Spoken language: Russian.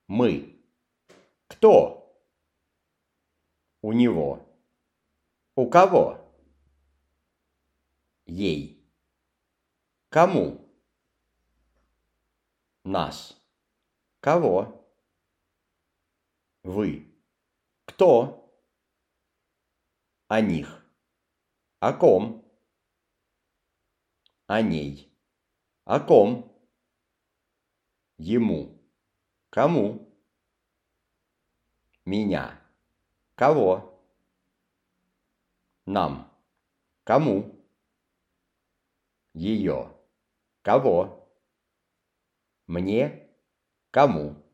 Мы. Кто? У него. У кого? Ей. Кому? Нас. Кого? Вы. Кто? О них. О ком? О ней. О ком? Ему. Кому? Меня. Кого? Нам. Кому? Ее. Кого? Мне? Кому?